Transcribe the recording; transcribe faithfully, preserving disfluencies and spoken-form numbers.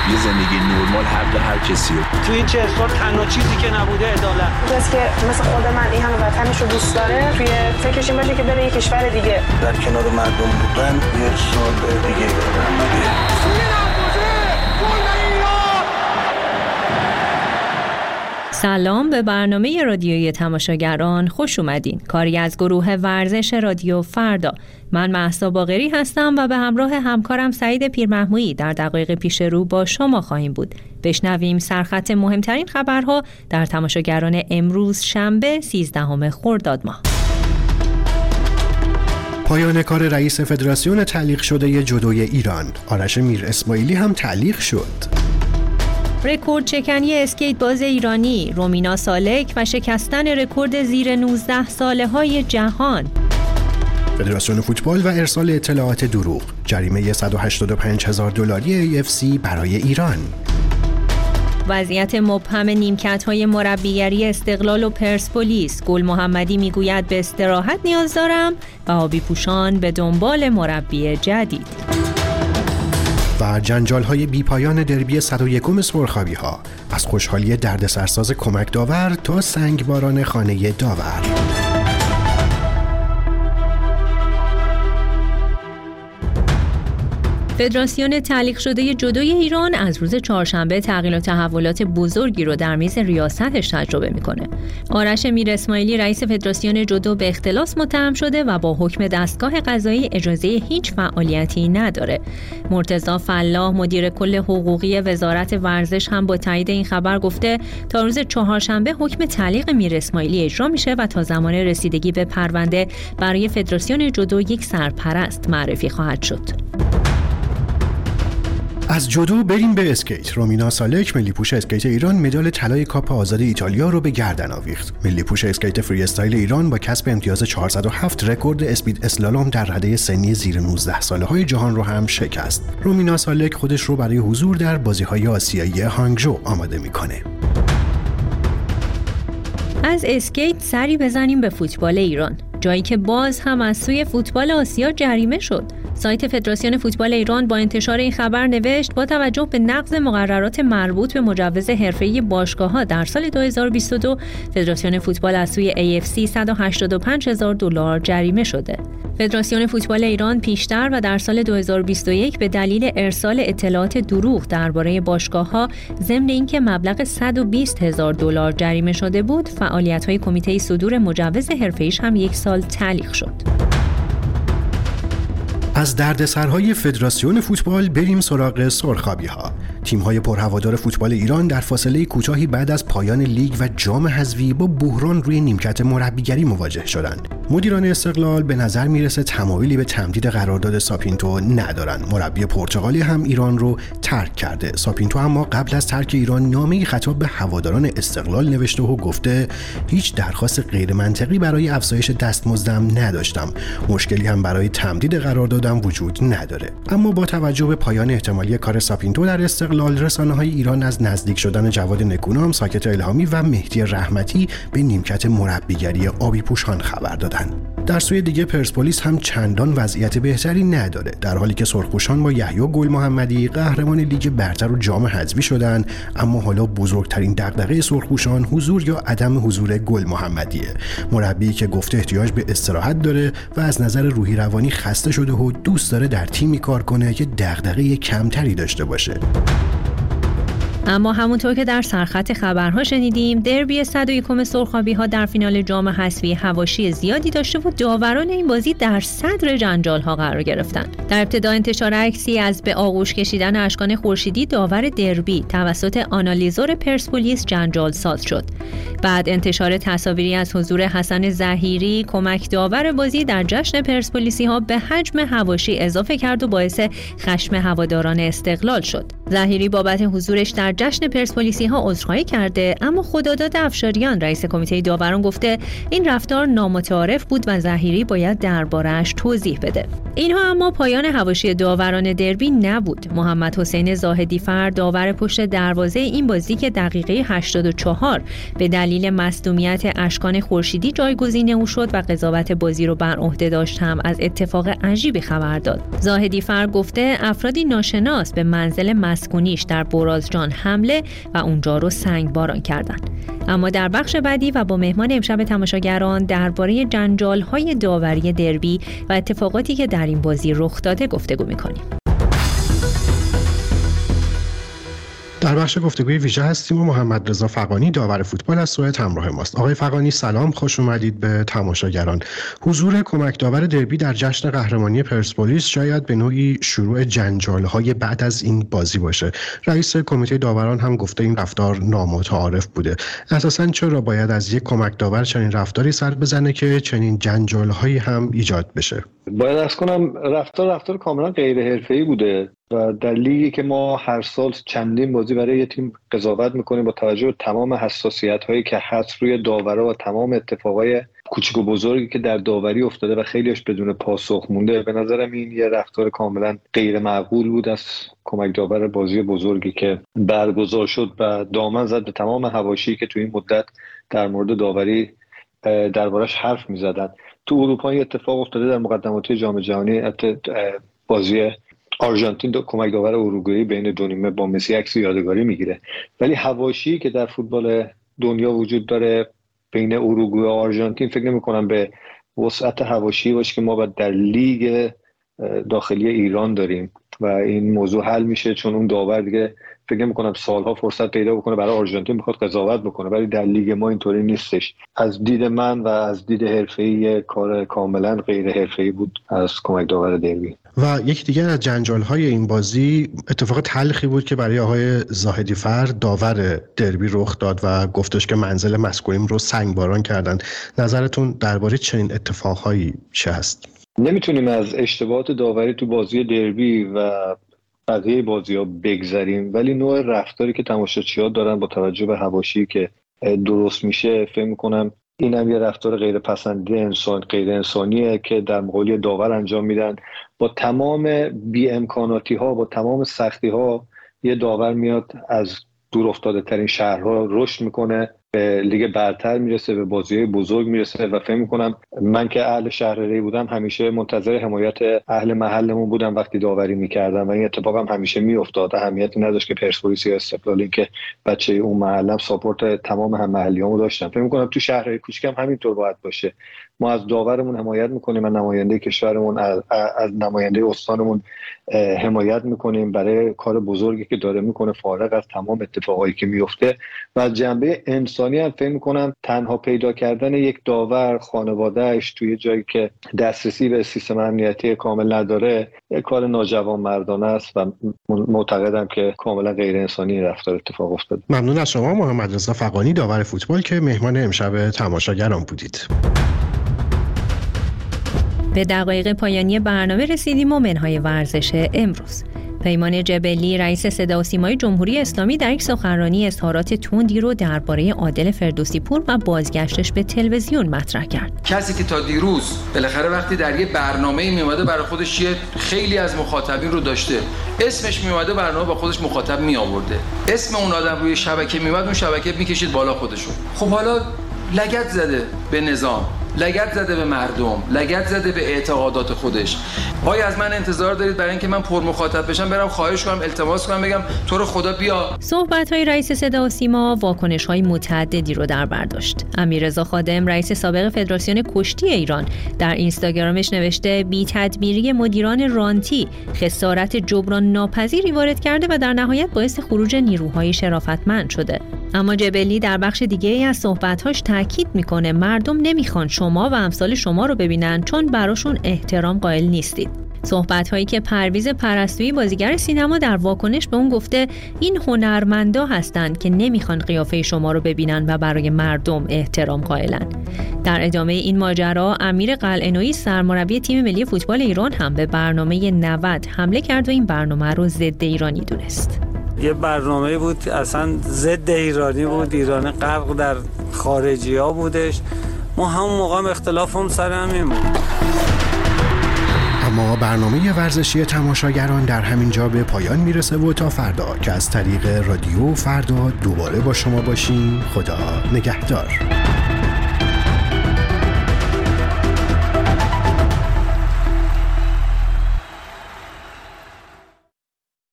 یه زندگی نرمال حق هر کسی رو. تو این چه سال تنها چیزی که نبوده عدالت. کسی که مثل خود من این همه وطنش رو دوست داره توی فکرش این باشه که بره یه کشور دیگه در کنار مردم بودن یه سال دیگه سلام به برنامه رادیویی تماشاگران، خوش اومدین. کاری از گروه ورزش رادیو فردا. من مهسا باقری هستم و به همراه همکارم سعید پیرمحمودی در دقایق پیش رو با شما خواهیم بود. بشنویم سرخط مهمترین خبرها در تماشاگران امروز شنبه سیزدهم خرداد ماه. پایان کار رئیس فدراسیون تعلیق شده جودوی ایران، آرش میر اسماعیلی هم تعلیق شد. رکورد چکنی اسکیت باز ایرانی رومینا سالک و شکستن رکورد زیر نوزده ساله های جهان. فدراسیون فوتبال و ارسال اطلاعات دروغ، جریمه صد و هشتاد و پنج هزار دلاری ای اف سی برای ایران. وضعیت مبهم نیمکت‌های مربیگری استقلال و پرسپولیس، گل محمدی میگوید به استراحت نیاز دارم و آبی پوشان به دنبال مربی جدید. و جنجال‌های بی‌پایان دربی صد و یکم سرخابی‌ها، از خوشحالی دردسرساز کمک داور تا سنگباران خانه داور. فدراسیون تعلیق شده جودوی ایران از روز چهارشنبه تغییر و تحولات بزرگی رو در میز ریاستش تجربه میکنه. آرش میر اسماعیلی رئیس فدراسیون جودو به اختلاس متهم شده و با حکم دستگاه قضایی اجازه هیچ فعالیتی نداره. مرتضی فلاح مدیر کل حقوقی وزارت ورزش هم با تایید این خبر گفته تا روز چهارشنبه حکم تعلیق میر اسماعیلی اجرا میشه و تا زمان رسیدگی به پرونده برای فدراسیون جودو یک سرپرست معرفی خواهد شد. از جودو بریم به اسکیت. رومینا سالک ملی پوش اسکیت ایران مدال طلای کاپ آزاد ایتالیا رو به گردن آویخت. ملی پوش اسکیت فری استایل ایران با کسب امتیاز چهارصد و هفت رکورد اسپید اسلالوم در رده سنی زیر نوزده ساله های جهان رو هم شکست. رومینا سالک خودش رو برای حضور در بازی‌های آسیایی هانگژو آماده می‌کنه. از اسکیت سری بزنیم به فوتبال ایران، جایی که باز هم از سوی فوتبال آسیا جریمه شد. سایت فدراسیون فوتبال ایران با انتشار این خبر نوشت با توجه به نقض مقررات مربوط به مجوز حرفه‌ای باشگاه‌ها در سال دو هزار و بیست و دو، فدراسیون فوتبال از سوی ای اف سی صد و هشتاد و پنج هزار دلار جریمه شده. فدراسیون فوتبال ایران پیشتر و در سال دو هزار و بیست و یک به دلیل ارسال اطلاعات دروغ درباره باشگاه‌ها ضمن اینکه مبلغ صد و بیست هزار دلار جریمه شده بود، فعالیت‌های کمیته صدور مجوز حرفه‌ایش هم یک سال تعلیق شد. از دردسرهای فدراسیون فوتبال بریم سراغ سرخابی‌ها. تیم‌های پرهوادار فوتبال ایران در فاصله کوتاهی بعد از پایان لیگ و جام حذفی با بحران روی نیمکت مربیگری مواجه شدند. مدیران استقلال به نظر میرسه تمایلی به تمدید قرارداد ساپینتو ندارن. مربی پرتغالی هم ایران رو ترک کرده. ساپینتو اما قبل از ترک ایران نامه‌ای خطاب به هواداران استقلال نوشته و گفته هیچ درخواست غیر منطقی برای افزایش دستمزدم نداشتم. مشکلی هم برای تمدید قراردادم وجود نداره. اما با توجه به پایان احتمالی کار ساپینتو در استقلال، رسانه‌های ایران از نزدیک شدن جواد نکونام، ساکت الهامی و مهدی رحمتی به نیمکت مربیگری آبی پوشان خبر دادند. در سوی دیگه پرسپولیس هم چندان وضعیت بهتری نداره، در حالی که سرخپوشان با یحیی گل محمدی قهرمان لیگ برتر و جام حذفی شدن، اما حالا بزرگترین دغدغه سرخپوشان حضور یا عدم حضور گل محمدیه. مربی که گفته احتیاج به استراحت داره و از نظر روحی روانی خسته شده و دوست داره در تیمی کار کنه که دغدغه کمتری داشته باشه. اما همونطور که در سرخط خبرها شنیدیم، دربی صد و یکم سرخابی‌ها در فینال جام حذفی حواشی زیادی داشته و داوران این بازی در صدر جنجال‌ها قرار گرفتند. در ابتدا انتشار عکسی از به آغوش کشیدن اشکان خورشیدی داور دربی توسط آنالیزور پرسپولیس جنجال ساز شد. بعد انتشار تصاویری از حضور حسن ظهیری کمک داور بازی در جشن پرسپولیسی‌ها به حجم حواشی اضافه کرد و باعث خشم هواداران استقلال شد. ظهیری بابت حضورش در جشن پرسپولیسی‌ها عذرخواهی کرده، اما خداداد افشاریان رئیس کمیته داوران گفته این رفتار نامتعارف بود و ظهیری باید درباره‌اش توضیح بده. اینها اما پایان حواشی داوران دربی نبود. محمد حسین زاهدی فر داور پشت دروازه این بازی که دقیقه هشتاد و چهار به دلیل مصدومیت اشکان خورشیدی جایگزین او شد و قضاوت بازی رو بر عهده داشت هم از اتفاق عجیبی خبر داد. زاهدی فر گفته افرادی ناشناس به منزل مسکونیش در برازجان حمله و اونجا رو سنگباران کردند. اما در بخش بعدی و با مهمان امشب تماشاگران درباره جنجال‌های داوری دربی و اتفاقاتی که در این بازی رخ داده گفتگو می‌کنیم. در بخش گفتگوی ویژه هستیم و محمد رضا فغانی داور فوتبال از سوئد همراه ماست. آقای فغانی سلام، خوش اومدید به تماشاگران. حضور کمک داور دربی در جشن قهرمانی پرسپولیس شاید به نوعی شروع جنجال‌های بعد از این بازی باشه. رئیس کمیته داوران هم گفته این رفتار نامتعارف بوده. اساساً چرا باید از یک کمک داور چنین رفتاری سر بزنه که چنین جنجال‌هایی هم ایجاد بشه؟ باید از کنم رفتار رفتار کاملا غیر حرفه‌ای بوده و در لیگی که ما هر سال چندین بازی برای یه تیم قضاوت میکنیم با توجه به تمام حساسیت‌هایی که هست روی داورا و تمام اتفاقای کوچیک و بزرگی که در داوری افتاده و خیلیش بدون پاسخ مونده، به نظرم این یه رفتار کاملا غیر معقول بود از کمک داور بازی بزرگی که برگزار شد و دامن زد به تمام حواشی که تو این مدت در مورد داوری دربارش حرف می‌زدن. تو اروپا این اتفاق افتاده در مقدمات جام جهانی، بازی آرژانتین دو کمک داور اروگوئه بین دو نیمه با مسی عکس یادگاری میگیره، ولی حواشی که در فوتبال دنیا وجود داره بین اروگوئه و آرژانتین فکر نمی‌کنم به وسعت حواشی باشه که ما باید در لیگ داخلی ایران داریم و این موضوع حل میشه، چون اون داور دیگه فکر نمی‌کنم سالها فرصت پیدا بکنه برای آرژانتین بخواد قضاوت بکنه، ولی در لیگ ما اینطوری نیستش. از دید من و از دید حرفه‌ای کار کاملا غیر حرفه‌ای بود از کمک داور دربی. و یک دیگر از جنجال‌های این بازی اتفاق تلخی بود که برای آقای زاهدی فر داور دربی رخ داد و گفتش که منزل مسکویم رو سنگباران کردن. نظرتون درباره چنین اتفاقهایی چه هست؟ نمیتونیم از اشتباهات داوری تو بازی دربی و بقیه بازی‌ها بگذریم، ولی نوع رفتاری که تماشاچی‌ها دارن با توجه به حواشی که درست میشه فکر می‌کنم این هم یه رفتار غیر پسندیده انسان غیر انسانیه که در مقابل داور انجام میدن. با تمام بی امکاناتی ها، با تمام سختی ها، یه داور میاد از دور افتاده ترین شهرها رشد میکنه، به لیگ برتر میرسه، به بازی‌های بزرگ میرسه و فکر میکنم من که اهل شهرری بودم همیشه منتظر حمایت اهل محلمون بودم وقتی داوری میکردم و این اتفاق هم همیشه میافتاد. اهمیتی نداشت که پرسپولیس یا استقلال، این که بچه اون محلم ساپورت تمام هم محلیامو داشتن. فکر میکنم تو شهرهای کوچیکم همینطور باید باشه. ما از داورمون حمایت میکنیم، از نماینده کشورمون، از, از نماینده استانمون حمایت میکنیم برای کار بزرگی که داره میکنه فارغ از تمام اتفاقایی که میفته. و از جنبه انسانی هم فکر میکنم تنها پیدا کردن یک داور خانواده‌اش توی جایی که دسترسی به سیستم امنیتی کامل نداره یک کار ناجوانمردانه است و معتقدم که کاملا غیر انسانی رفتار اتفاق افتاده. ممنون از شما محمد رضا فغانی داور فوتبال که مهمان امشب تماشاگران بودید. به دقایق پایانی برنامه رسیدیم و منهای ورزش امروز. پیمان جبلی رئیس صدا و سیمای جمهوری اسلامی در یک سخنرانی اظهارات تندی رو درباره عادل فردوسی پور و بازگشتش به تلویزیون مطرح کرد. کسی که تا دیروز بالاخره وقتی در یه برنامه‌ای میومده برای خودش یه خیلی از مخاطبین رو داشته، اسمش میومده برنامه با خودش مخاطب می آورده، اسم اون آدم روی شبکه میومد، اون شبکه میکشید بالا خودشون. خب حالا لگد زده به نظام، لگد زده به مردم، لگد زده به اعتقادات خودش. آیا از من انتظار دارید برای اینکه من پر مخاطب بشم برم خواهش کنم، التماس کنم، بگم تو رو خدا بیا؟ صحبت‌های رئیس صدا و سیما واکنش‌های متعددی رو در بر داشت. امیررضا خادم رئیس سابق فدراسیون کشتی ایران در اینستاگرامش نوشته بی تدبیری مدیران رانتی خسارت جبران ناپذیری وارد کرده و در نهایت باعث خروج نیروهای شرافتمند شده. اما جبلی در بخش دیگه‌ای از صحبت‌هاش تاکید می‌کنه مردم نمی‌خوان شما و امثال شما رو ببینن چون براشون احترام قائل نیستید. صحبت‌هایی که پرویز پرستویی بازیگر سینما در واکنش به اون گفته این هنرمندا هستند که نمیخوان قیافه شما رو ببینن و برای مردم احترام قائلن. در ادامه این ماجرا امیر قلعه‌نویی سرمربی تیم ملی فوتبال ایران هم به برنامه نود حمله کرد و این برنامه رو ضد ایرانی دونست. یه برنامه بود اصلا ضد ایرانی بود، ایران غرق در خارجی ها بودش. ما همون موقع هم اختلاف هم سر همین بود. اما برنامه ورزشی تماشاگران در همین جا به پایان میرسه و تا فردا که از طریق رادیو فردا دوباره با شما باشیم. خدا نگهدار.